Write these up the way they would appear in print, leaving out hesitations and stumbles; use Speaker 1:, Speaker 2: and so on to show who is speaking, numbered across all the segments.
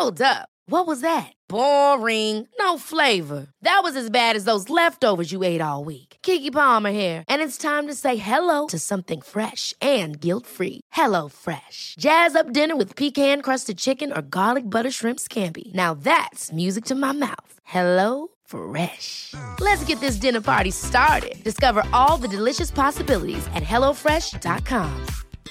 Speaker 1: Hold up. What was that? Boring. No flavor. That was as bad as those leftovers you ate all week. Keke Palmer here, and it's time to say hello to something fresh and guilt-free. Hello Fresh. Jazz up dinner with pecan-crusted chicken or garlic butter shrimp scampi. Now that's music to my mouth. Hello Fresh. Let's get this dinner party started. Discover all the delicious possibilities at hellofresh.com.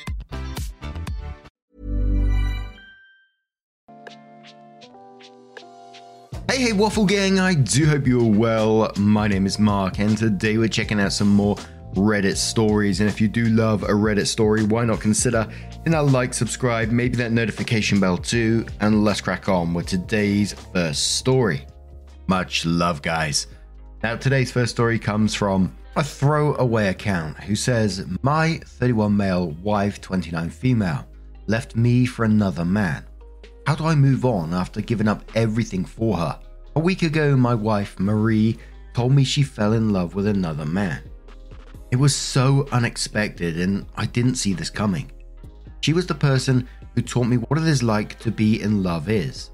Speaker 2: Hey, Waffle Gang, I do hope you're well. My name is Mark, and today we're checking out some more Reddit stories. And if you do love a Reddit story, why not consider hitting that like, subscribe, maybe that notification bell too, and let's crack on with today's first story. Much love, guys. Now, today's first story comes from a throwaway account who says, my 31 male, wife 29 female, left me for another man. How do I move on after giving up everything for her? A week ago, my wife, Marie, told me she fell in love with another man. It was so unexpected and I didn't see this coming. She was the person who taught me what it is like to be in love is.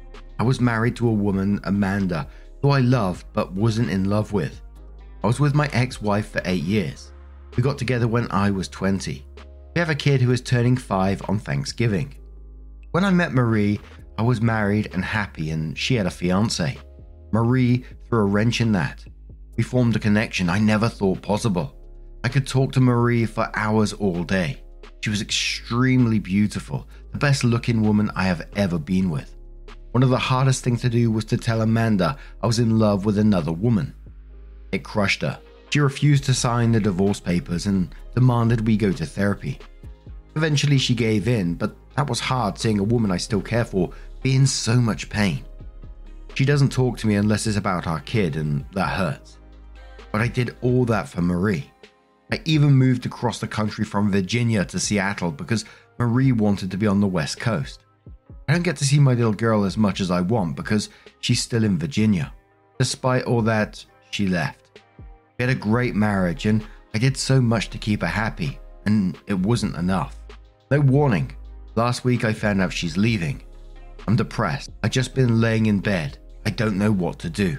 Speaker 2: I was married to a woman, Amanda, who I loved but wasn't in love with. I was with my ex-wife for 8 years. We got together when I was 20. We have a kid who is turning 5 on Thanksgiving. When I met Marie, I was married and happy, and she had a fiance. Marie threw a wrench in that. We formed a connection I never thought possible. I could talk to Marie for hours all day. She was extremely beautiful, the best looking woman I have ever been with. One of the hardest things to do was to tell Amanda I was in love with another woman. It crushed her. She refused to sign the divorce papers and demanded we go to therapy. Eventually she gave in, but that was hard seeing a woman I still care for be in so much pain. She doesn't talk to me unless it's about our kid, and that hurts. But I did all that for Marie. I even moved across the country from Virginia to Seattle because Marie wanted to be on the West Coast. I don't get to see my little girl as much as I want because she's still in Virginia. Despite all that, she left. We had a great marriage and I did so much to keep her happy, and it wasn't enough. No warning. Last week I found out she's leaving. I'm depressed. I've just been laying in bed. I don't know what to do.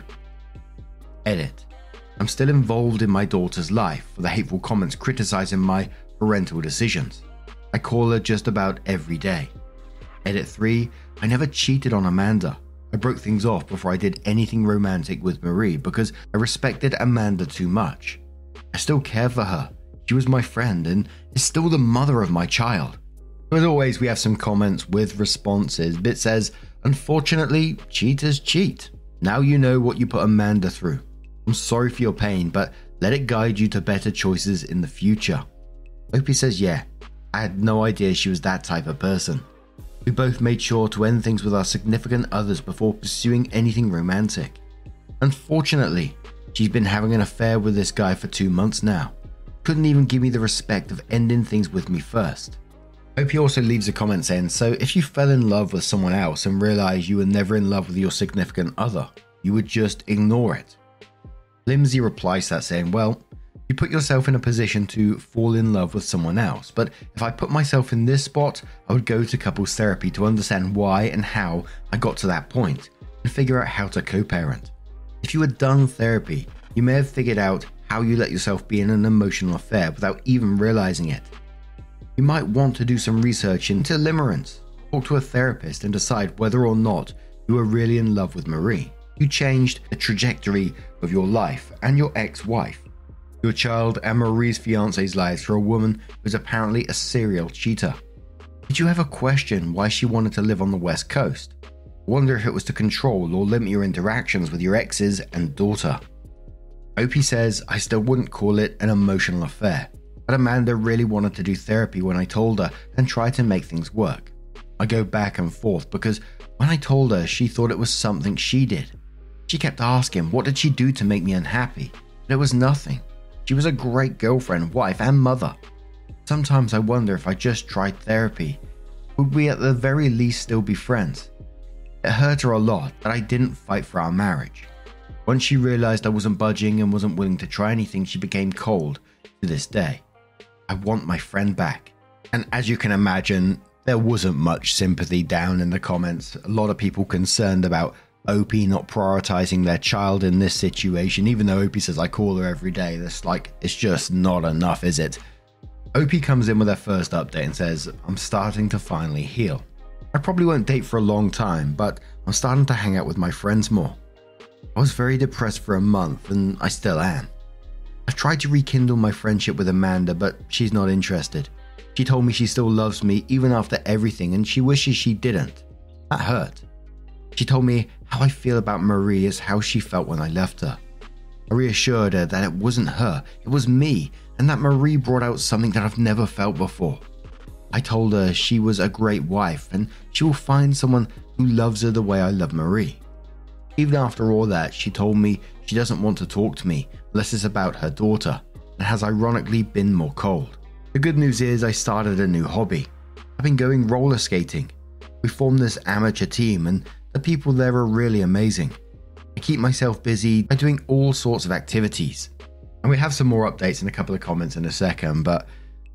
Speaker 2: Edit. I'm still involved in my daughter's life for the hateful comments criticizing my parental decisions. I call her just about every day. Edit 3. I never cheated on Amanda. I broke things off before I did anything romantic with Marie because I respected Amanda too much. I still care for her. She was my friend and is still the mother of my child. As always, we have some comments with responses. Bit says, unfortunately, cheaters cheat. Now you know what you put Amanda through. I'm sorry for your pain, but let it guide you to better choices in the future. Opie says, yeah, I had no idea she was that type of person. We both made sure to end things with our significant others before pursuing anything romantic. Unfortunately, she's been having an affair with this guy for 2 months now. Couldn't even give me the respect of ending things with me first. Opie also leaves a comment saying, so if you fell in love with someone else and realized you were never in love with your significant other, you would just ignore it. Flimsy replies to that saying, well, you put yourself in a position to fall in love with someone else, but if I put myself in this spot, I would go to couples therapy to understand why and how I got to that point and figure out how to co-parent. If you had done therapy, you may have figured out how you let yourself be in an emotional affair without even realizing it. You might want to do some research into limerence, talk to a therapist and decide whether or not you are really in love with Marie. You changed the trajectory of your life and your ex-wife, your child and Marie's fiance's lives for a woman who is apparently a serial cheater. Did you ever question why she wanted to live on the West Coast? Wonder if it was to control or limit your interactions with your exes and daughter. Opie says, I still wouldn't call it an emotional affair, but Amanda really wanted to do therapy when I told her and tried to make things work. I go back and forth because when I told her, she thought it was something she did. She kept asking, what did she do to make me unhappy? But it was nothing. She was a great girlfriend, wife, and mother. Sometimes I wonder if I just tried therapy, would we at the very least still be friends? It hurt her a lot that I didn't fight for our marriage. Once she realized I wasn't budging and wasn't willing to try anything, she became cold to this day. I want my friend back. And as you can imagine, there wasn't much sympathy down in the comments. A lot of people concerned about Opie not prioritizing their child in this situation, even though Opie says, I call her every day. It's just not enough, is it? Opie comes in with her first update and says, I'm starting to finally heal. I probably won't date for a long time, but I'm starting to hang out with my friends more. I was very depressed for a month, and I still am. I've tried to rekindle my friendship with Amanda, but she's not interested. She told me she still loves me even after everything, and she wishes she didn't. That hurt. She told me how I feel about Marie is how she felt when I left her. I reassured her that it wasn't her, it was me, and that Marie brought out something that I've never felt before. I told her she was a great wife and she will find someone who loves her the way I love Marie. Even after all that, she told me she doesn't want to talk to me unless it's about her daughter, and has ironically been more cold. The good news is I started a new hobby. I've been going roller skating. We formed this amateur team and the people there are really amazing. I keep myself busy by doing all sorts of activities. And we have some more updates in a couple of comments in a second, but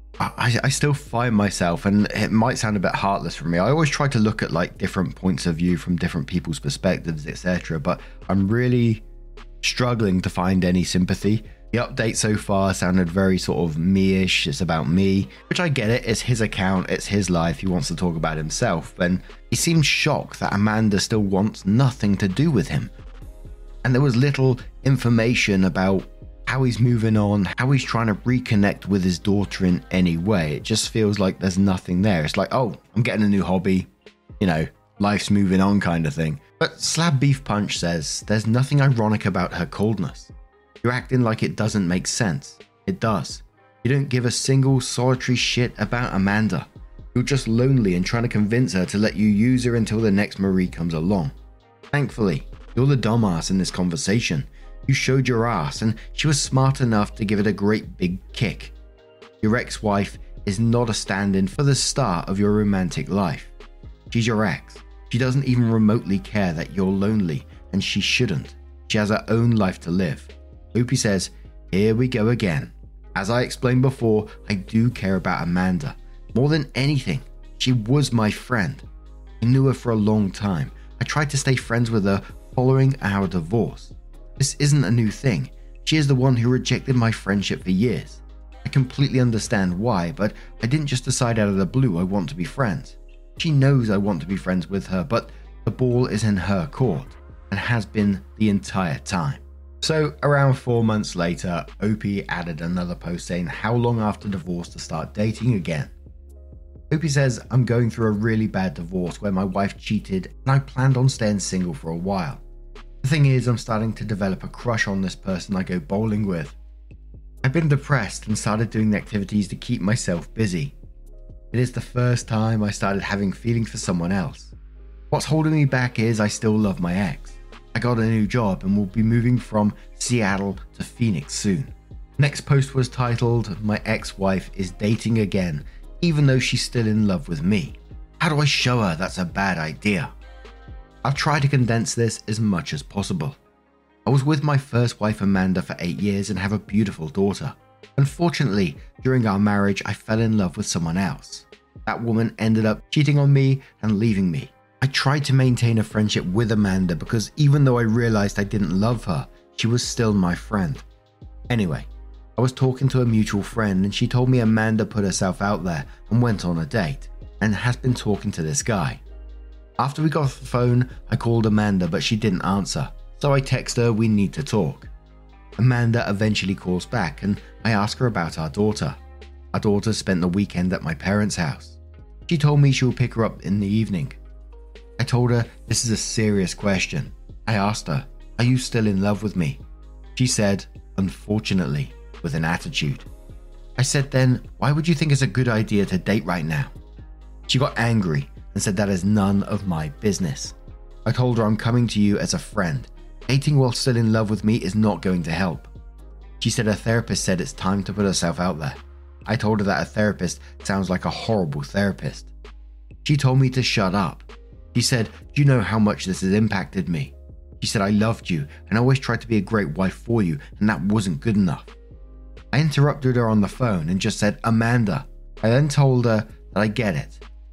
Speaker 2: I still find myself, and it might sound a bit heartless for me, I always try to look at different points of view from different people's perspectives, etc. But I'm really struggling to find any sympathy. The update so far sounded very sort of me-ish. It's about me, which I get it. It's his account. It's his life. He wants to talk about himself. And he seemed shocked that Amanda still wants nothing to do with him. And there was little information about how he's moving on, how he's trying to reconnect with his daughter in any way. It just feels like there's nothing there. It's like, oh, I'm getting a new hobby. Life's moving on kind of thing. But Slab Beef Punch says, there's nothing ironic about her coldness. You're acting like it doesn't make sense. It does. You don't give a single solitary shit about Amanda. You're just lonely and trying to convince her to let you use her until the next Marie comes along. Thankfully, you're the dumbass in this conversation. You showed your ass and she was smart enough to give it a great big kick. Your ex-wife is not a stand-in for the start of your romantic life. She's your ex. She doesn't even remotely care that you're lonely, and she shouldn't. She has her own life to live. Opie says, here we go again. As I explained before, I do care about Amanda. More than anything, she was my friend. I knew her for a long time. I tried to stay friends with her following our divorce. This isn't a new thing. She is the one who rejected my friendship for years. I completely understand why, but I didn't just decide out of the blue I want to be friends. She knows I want to be friends with her, but the ball is in her court, and has been the entire time. So, around 4 months later, Opie added another post saying how long after divorce to start dating again. Opie says, I'm going through a really bad divorce where my wife cheated and I planned on staying single for a while. The thing is, I'm starting to develop a crush on this person I go bowling with. I've been depressed and started doing the activities to keep myself busy. It is the first time I started having feelings for someone else. What's holding me back is I still love my ex. I got a new job and will be moving from Seattle to Phoenix soon. Next post was titled, My ex-wife is dating again, even though she's still in love with me. How do I show her that's a bad idea? I'll try to condense this as much as possible. I was with my first wife Amanda for 8 years and have a beautiful daughter. Unfortunately, during our marriage, I fell in love with someone else. That woman ended up cheating on me and leaving me. I tried to maintain a friendship with Amanda because even though I realized I didn't love her, she was still my friend. Anyway, I was talking to a mutual friend and she told me Amanda put herself out there and went on a date and has been talking to this guy. After we got off the phone, I called Amanda but she didn't answer, so I texted her we need to talk. Amanda eventually calls back and I ask her about our daughter. Our daughter spent the weekend at my parents' house. She told me she will pick her up in the evening. I told her this is a serious question. I asked her, are you still in love with me? She said, unfortunately, with an attitude. I said then, why would you think it's a good idea to date right now? She got angry and said that is none of my business. I told her I'm coming to you as a friend. Dating while still in love with me is not going to help. She said her therapist said it's time to put herself out there. I told her that a therapist sounds like a horrible therapist. She told me to shut up. She said, do you know how much this has impacted me? She said I loved you and always tried to be a great wife for you and that wasn't good enough. I interrupted her on the phone and just said, Amanda. I then told her that I get it.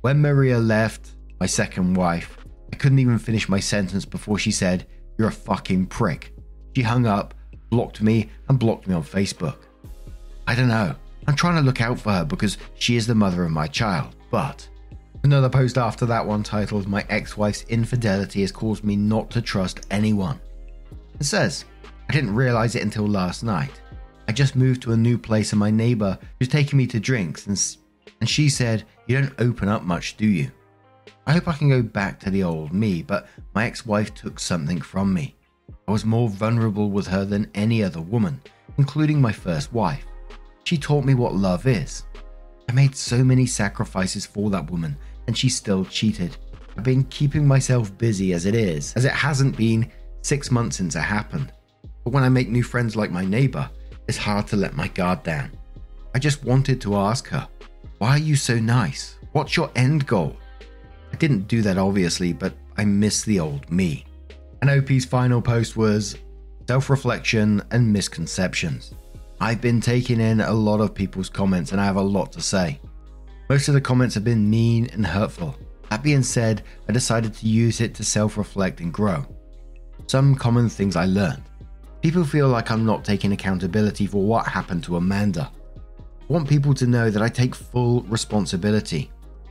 Speaker 2: When Maria left, my second wife, I couldn't even finish my sentence before she said, "You're a fucking prick." She hung up, blocked me, and blocked me on Facebook. I don't know. I'm trying to look out for her because she is the mother of my child, but... Another post after that one titled, "My ex-wife's infidelity has caused me not to trust anyone." It says, "I didn't realize it until last night. I just moved to a new place and my neighbor was taking me to drinks and she said, 'You don't open up much, do you?' I hope I can go back to the old me, but my ex-wife took something from me. I was more vulnerable with her than any other woman, including my first wife. She taught me what love is. I made so many sacrifices for that woman and she still cheated. I've been keeping myself busy as it hasn't been 6 months since it happened. But when I make new friends like my neighbor, it's hard to let my guard down. I just wanted to ask her, why are you so nice? What's your end goal?" I didn't do that obviously, but I miss the old me. And OP's final post was self-reflection and misconceptions. I've been taking in a lot of people's comments and I have a lot to say. Most of the comments have been mean and hurtful. That being said, I decided to use it to self-reflect and grow. Some common things I learned. People feel like I'm not taking accountability for what happened to Amanda. I want people to know that I take full responsibility.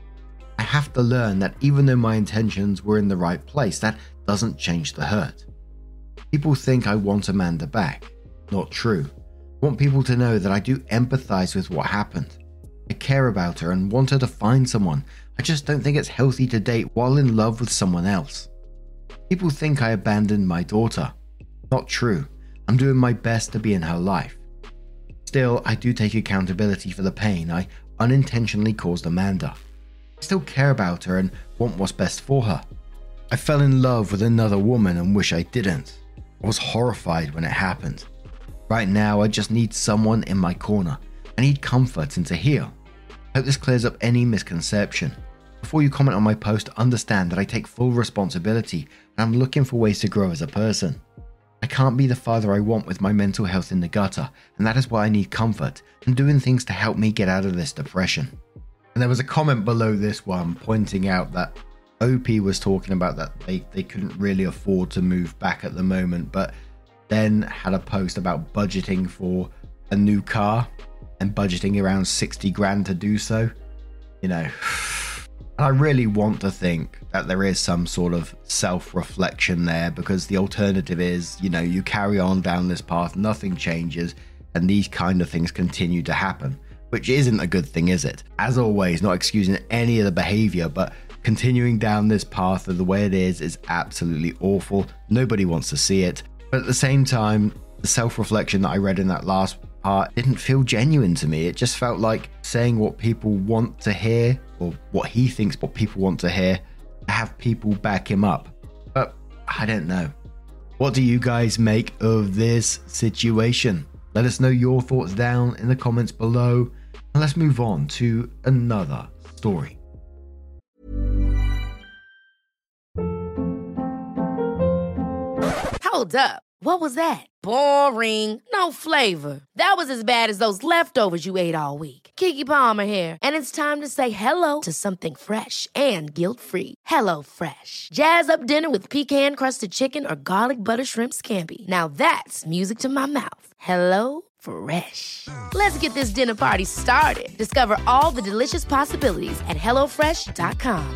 Speaker 2: I have to learn that even though my intentions were in the right place, that doesn't change the hurt. People think I want Amanda back. Not true. I want people to know that I do empathize with what happened. I care about her and want her to find someone. I just don't think it's healthy to date while in love with someone else. People think I abandoned my daughter. Not true. I'm doing my best to be in her life. Still, I do take accountability for the pain I unintentionally caused Amanda. I still care about her and want what's best for her. I fell in love with another woman and wish I didn't. I was horrified when it happened. Right now, I just need someone in my corner. I need comfort and to heal. I hope this clears up any misconception. Before you comment on my post, understand that I take full responsibility and I'm looking for ways to grow as a person. I can't be the father I want with my mental health in the gutter, and that is why I need comfort and doing things to help me get out of this depression. And there was a comment below this one pointing out that OP was talking about that they couldn't really afford to move back at the moment, but then had a post about budgeting for a new car and budgeting around 60 grand to do so. You know, and I really want to think that there is some sort of self-reflection there, because the alternative is, you know, you carry on down this path, nothing changes, and these kind of things continue to happen, which isn't a good thing, is it? As always, not excusing any of the behavior, but continuing down this path of the way it is absolutely awful. Nobody wants to see it. But at the same time, the self-reflection that I read in that last part didn't feel genuine to me. It just felt like saying what people want to hear, or what he thinks what people want to hear, to have people back him up. But I don't know. What do you guys make of this situation? Let us know your thoughts down in the comments below, and let's move on to another story.
Speaker 1: Hold up. What was that? Boring. No flavor. That was as bad as those leftovers you ate all week. Keke Palmer here, and it's time to say hello to something fresh and guilt-free. Hello Fresh. Jazz up dinner with pecan-crusted chicken or garlic butter shrimp scampi. Now that's music to my mouth. Hello Fresh. Let's get this dinner party started. Discover all the delicious possibilities at HelloFresh.com.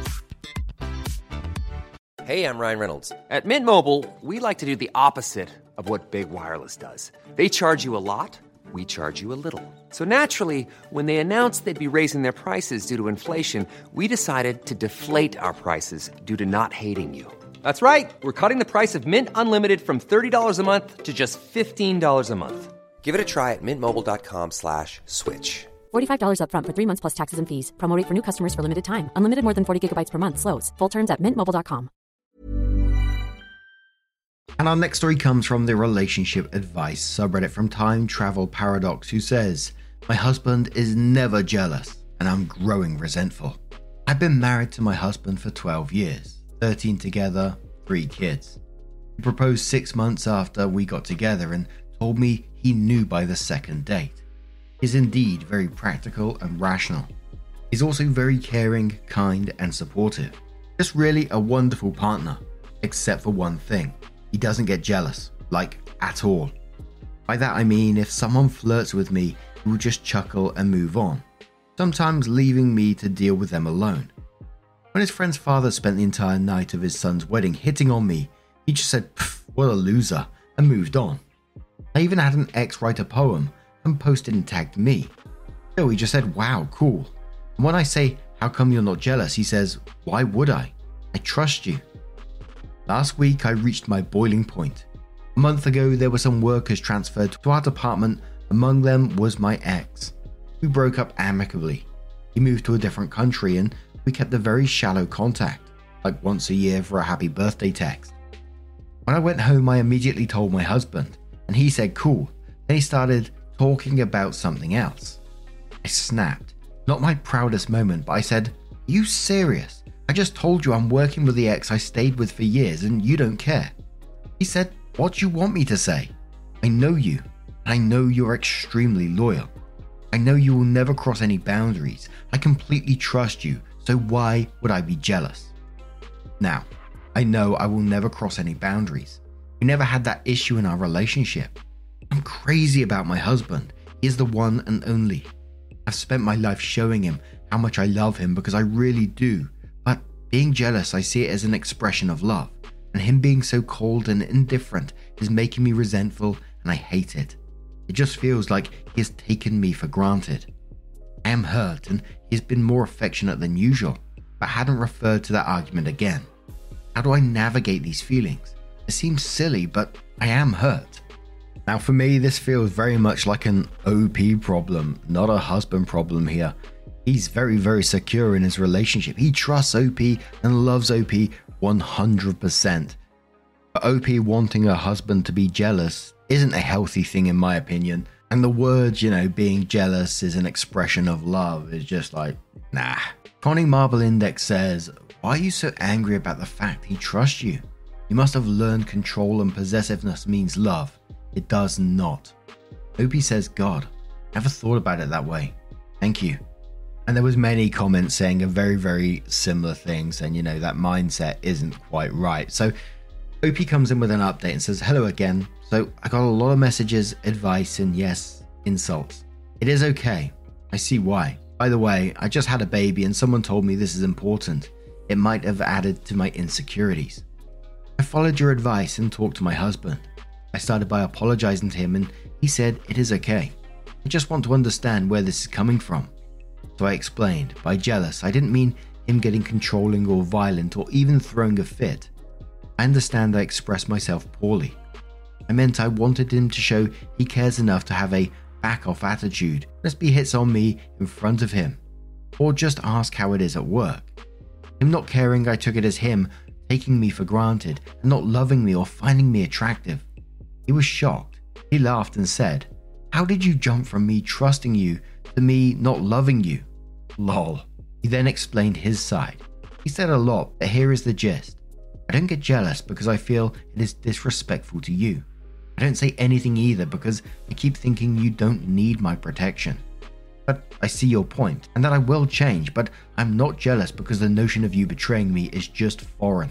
Speaker 3: Hey, I'm Ryan Reynolds. At Mint Mobile, we like to do the opposite of what Big Wireless does. They charge you a lot, we charge you a little. So naturally, when they announced they'd be raising their prices due to inflation, we decided to deflate our prices due to not hating you. That's right. We're cutting the price of Mint Unlimited from $30 a month to just $15 a month. Give it a try at mintmobile.com/switch.
Speaker 4: $45 up front for 3 months plus taxes and fees. Promo rate for new customers for limited time. Unlimited more than 40 gigabytes per month slows. Full terms at mintmobile.com.
Speaker 2: And our next story comes from the relationship advice subreddit from Time Travel Paradox, who says, "My husband is never jealous and I'm growing resentful. I've been married to my husband for 12 years, 13 together, 3 kids. He proposed 6 months after we got together and told me he knew by the second date. He is indeed very practical and rational. He's also very caring, kind, and supportive. Just really a wonderful partner, except for one thing. He doesn't get jealous, like at all. By that I mean if someone flirts with me, he will just chuckle and move on, sometimes leaving me to deal with them alone. When his friend's father spent the entire night of his son's wedding hitting on me, he just said, "Pff, what a loser," and moved on. I even had an ex write a poem and posted and tagged me. So he just said, "Wow, cool." And when I say, "How come you're not jealous?" he says, "Why would I? I trust you." Last week I reached my boiling point. A month ago there were some workers transferred to our department, among them was my ex. We broke up amicably. He moved to a different country and we kept a very shallow contact, like once a year for a happy birthday text. When I went home I immediately told my husband, and he said cool. Then he started talking about something else. I snapped. Not my proudest moment, but I said, "Are you serious? I just told you I'm working with the ex I stayed with for years and you don't care." He said, "What do you want me to say? I know you, and I know you're extremely loyal. I know you will never cross any boundaries. I completely trust you, so why would I be jealous?" Now, I know I will never cross any boundaries. We never had that issue in our relationship. I'm crazy about my husband. He is the one and only. I've spent my life showing him how much I love him because I really do, but being jealous, I see it as an expression of love, and him being so cold and indifferent is making me resentful and I hate it. It just feels like he has taken me for granted. I am hurt and he's been more affectionate than usual, but hadn't referred to that argument again. How do I navigate these feelings? It seems silly, but I am hurt. Now for me, this feels very much like an OP problem, not a husband problem here. He's very, very secure in his relationship. He trusts OP and loves OP 100%. But OP wanting her husband to be jealous isn't a healthy thing in my opinion. And the words, being jealous is an expression of love is just like, nah. Connie Marble Index says, "Why are you so angry about the fact he trusts you? You must have learned control and possessiveness means love. It does not." OP says, "God, never thought about it that way. Thank you." And there was many comments saying a very, very similar thing, saying, that mindset isn't quite right. So OP comes in with an update and says, "Hello again. So I got a lot of messages, advice, and yes, insults. It is okay. I see why. By the way, I just had a baby and someone told me this is important. It might have added to my insecurities. I followed your advice and talked to my husband. I started by apologizing to him and he said it is okay. I just want to understand where this is coming from. So I explained, by jealous, I didn't mean him getting controlling or violent or even throwing a fit. I understand I expressed myself poorly. I meant I wanted him to show he cares enough to have a back-off attitude, just be hits on me in front of him, or just ask how it is at work. Him not caring, I took it as him taking me for granted and not loving me or finding me attractive. He was shocked. He laughed and said, "How did you jump from me trusting you to me not loving you? Lol." He then explained his side. He said a lot, but here is the gist. I don't get jealous because I feel it is disrespectful to you. I don't say anything either because I keep thinking you don't need my protection. But I see your point, and that I will change, but I'm not jealous because the notion of you betraying me is just foreign.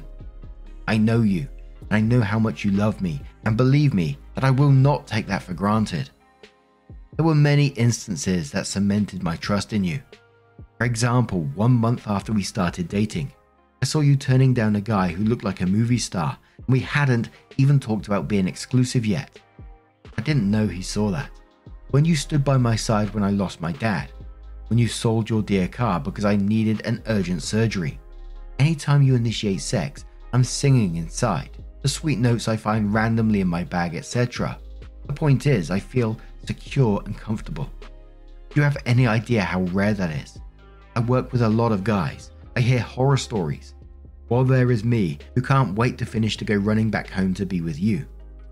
Speaker 2: I know you, and I know how much you love me, and believe me that I will not take that for granted. There were many instances that cemented my trust in you. For example, 1 month after we started dating, I saw you turning down a guy who looked like a movie star, and we hadn't even talked about being exclusive yet. I didn't know he saw that. When you stood by my side when I lost my dad, when you sold your dear car because I needed an urgent surgery. Anytime you initiate sex, I'm singing inside, the sweet notes I find randomly in my bag, etc. The point is, I feel secure and comfortable. Do you have any idea how rare that is? I work with a lot of guys. I hear horror stories. While there is me, who can't wait to finish to go running back home to be with you.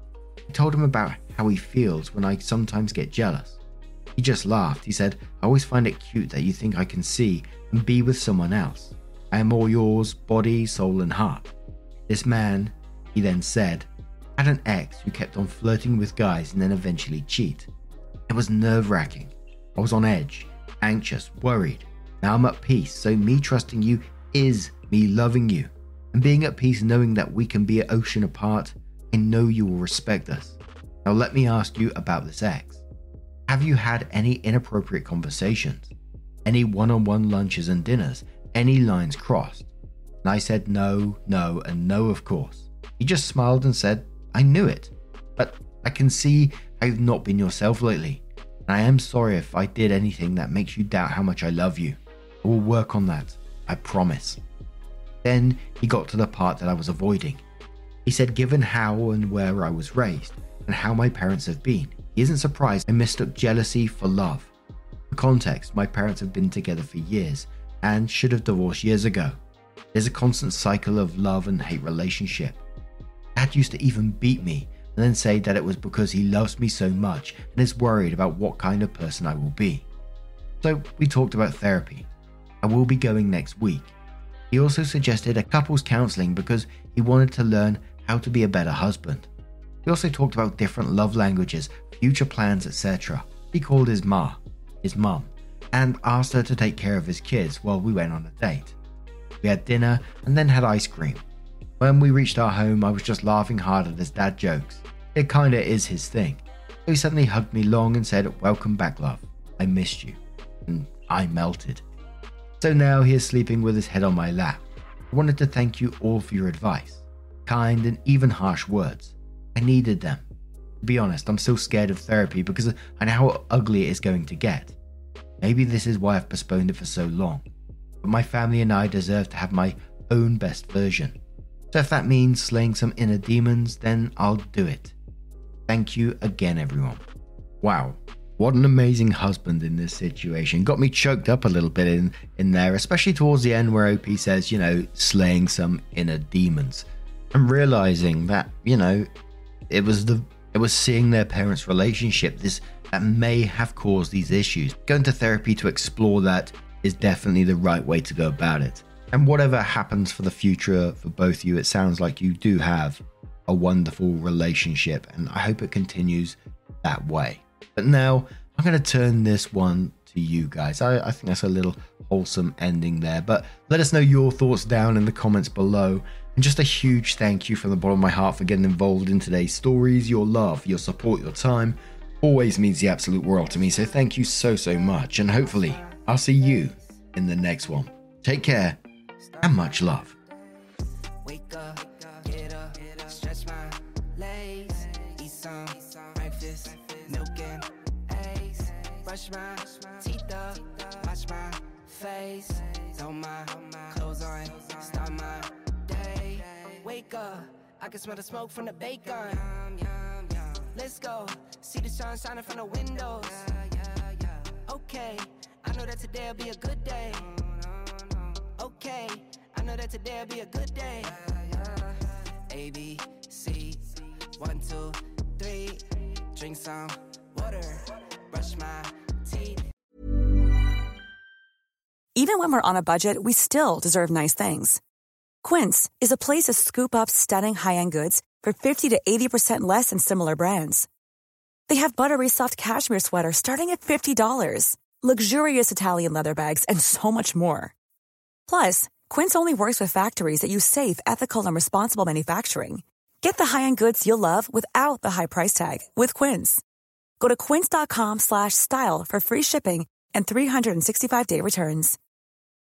Speaker 2: I told him about how he feels when I sometimes get jealous. He just laughed. He said, "I always find it cute that you think I can see and be with someone else. I am all yours, body, soul and heart." This man, he then said, had an ex who kept on flirting with guys and then eventually cheat. It was nerve-wracking. I was on edge, anxious, worried. Now I'm at peace, so me trusting you is me loving you. And being at peace knowing that we can be an ocean apart, I know you will respect us. Now let me ask you about this ex. Have you had any inappropriate conversations? Any one-on-one lunches and dinners? Any lines crossed? And I said no, no, and no of course. He just smiled and said, I knew it. But I can see how you've not been yourself lately. And I am sorry if I did anything that makes you doubt how much I love you. I will work on that, I promise. Then he got to the part that I was avoiding. He said given how and where I was raised, and how my parents have been, he isn't surprised I mistook jealousy for love. For context, my parents have been together for years, and should have divorced years ago. There's a constant cycle of love and hate relationship. Dad used to even beat me, and then say that it was because he loves me so much and is worried about what kind of person I will be. So we talked about therapy. I will be going next week. He also suggested a couples counselling because he wanted to learn how to be a better husband. We also talked about different love languages, future plans, etc. He called his mum, and asked her to take care of his kids while we went on a date. We had dinner and then had ice cream. When we reached our home, I was just laughing hard at his dad jokes. It kinda is his thing. So he suddenly hugged me long and said, welcome back, love. I missed you. And I melted. So now he is sleeping with his head on my lap. I wanted to thank you all for your advice. Kind and even harsh words. I needed them. To be honest, I'm still scared of therapy because I know how ugly it is going to get. Maybe this is why I've postponed it for so long. But my family and I deserve to have my own best version. So if that means slaying some inner demons, then I'll do it. Thank you again, everyone. Wow, what an amazing husband in this situation. Got me choked up a little bit in there, especially towards the end where OP says, slaying some inner demons. And realizing that, it was seeing their parents' relationship that may have caused these issues. Going to therapy to explore that is definitely the right way to go about it. And whatever happens for the future for both of you, it sounds like you do have a wonderful relationship, and I hope it continues that way. But now I'm going to turn this one to you guys. I think that's a little wholesome ending there, but let us know your thoughts down in the comments below. And just a huge thank you from the bottom of my heart for getting involved in today's stories. Your love, your support, your time always means the absolute world to me. So thank you so much. And hopefully I'll see you in the next one. Take care and much love.
Speaker 5: Wake up, get up, stretch my legs, eat some breakfast, milk and eggs, brush my teeth up, wash my face, throw my clothes on, start my day. Wake up, I can smell the smoke from the bacon. Let's go, see the sun shining from the windows. Okay, I know that today'll be a good day. Okay, I know that today'll be a good day. A, B, C, 1, 2, 3. Drink some water, brush my teeth.
Speaker 6: Even when we're on a budget, we still deserve nice things. Quince is a place to scoop up stunning high-end goods for 50 to 80% less than similar brands. They have buttery soft cashmere sweaters starting at $50, luxurious Italian leather bags, and so much more. Plus, Quince only works with factories that use safe, ethical, and responsible manufacturing. Get the high-end goods you'll love without the high price tag with Quince. Go to quince.com/style for free shipping and 365-day returns.